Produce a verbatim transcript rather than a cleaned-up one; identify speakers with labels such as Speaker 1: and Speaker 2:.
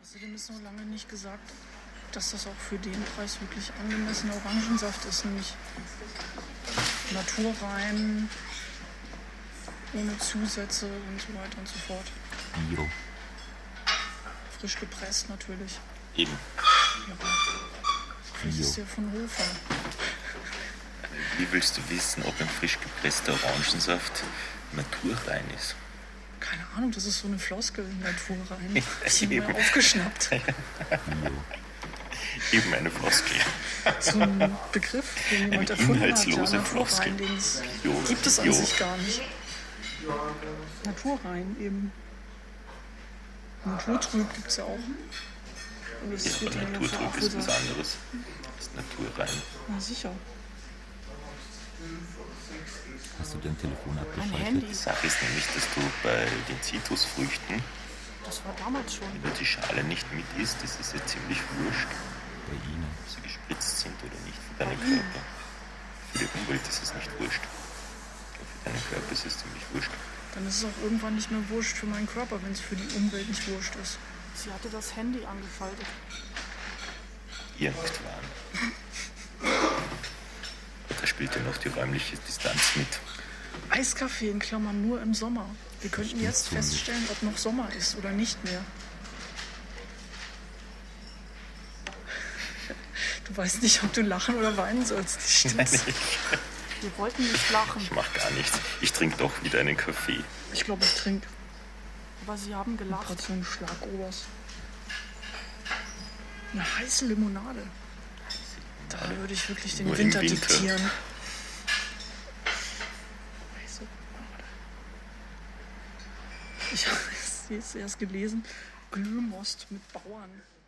Speaker 1: Außerdem ist noch lange nicht gesagt, dass das auch für den Preis wirklich angemessener Orangensaft ist, nämlich naturrein, ohne Zusätze und so weiter und so fort.
Speaker 2: Bio.
Speaker 1: Frisch gepresst natürlich.
Speaker 2: Eben.
Speaker 1: Ja. Das
Speaker 2: Bio.
Speaker 1: ist ja von Hofer.
Speaker 2: Wie willst du wissen, ob ein frisch gepresster Orangensaft naturrein ist?
Speaker 1: Keine Ahnung, das ist so eine Floskel, naturrein. Ich habe mal aufgeschnappt.
Speaker 2: Bio. Eben eine Floskel.
Speaker 1: So ein Begriff, den jemand
Speaker 2: Eine
Speaker 1: erfunden hat.
Speaker 2: inhaltslose
Speaker 1: Ja,
Speaker 2: Floskel.
Speaker 1: naturrein, den es
Speaker 2: Bio.
Speaker 1: gibt es an
Speaker 2: Bio.
Speaker 1: sich gar nicht. Naturrein eben. Naturtrüb gibt es ja auch. Und das
Speaker 2: Ja,
Speaker 1: wird
Speaker 2: aber
Speaker 1: ja für
Speaker 2: Naturtrüb ist was
Speaker 1: Apfelsaft.
Speaker 2: anderes. Das ist naturrein.
Speaker 1: Na sicher.
Speaker 2: Hast du dein Telefon
Speaker 1: Mein
Speaker 2: abgeschaltet?
Speaker 1: Handy.
Speaker 2: Die Sache ist nämlich, dass du bei den Zitrusfrüchten,
Speaker 1: Das war damals schon.
Speaker 2: wenn du die Schale nicht mit isst, das ist ja ziemlich wurscht, Bei Ihnen. ob sie gespritzt sind oder nicht für deinen
Speaker 1: Bei Ihnen.
Speaker 2: Körper. Für die Umwelt ist es nicht wurscht. Aber für deinen Körper ist es ziemlich wurscht.
Speaker 1: Dann ist es auch irgendwann nicht mehr wurscht für meinen Körper, wenn es für die Umwelt nicht wurscht ist.
Speaker 3: Sie hatte das Handy angeschaltet.
Speaker 2: Irgendwann. Da spielt ja noch die räumliche Distanz mit.
Speaker 1: Eiskaffee in Klammern nur im Sommer. Wir könnten jetzt
Speaker 2: so nicht.
Speaker 1: feststellen, ob noch Sommer ist oder nicht mehr. Du weißt nicht, ob du lachen oder weinen sollst.
Speaker 2: Nein,
Speaker 1: Stimmt's?
Speaker 2: ich,
Speaker 3: Wir wollten nicht lachen,
Speaker 2: ich mach gar nichts. Ich trinke doch wieder einen Kaffee.
Speaker 1: Ich glaube, ich trinke
Speaker 3: aber sie haben gelacht.
Speaker 1: Portion Schlagobers. Eine heiße Limonade. Da würde ich wirklich den
Speaker 2: Nur im
Speaker 1: Winter
Speaker 2: Winter.
Speaker 1: diktieren. Heiße Limonade. Ich habe es erst gelesen. Glühmost mit Bauern.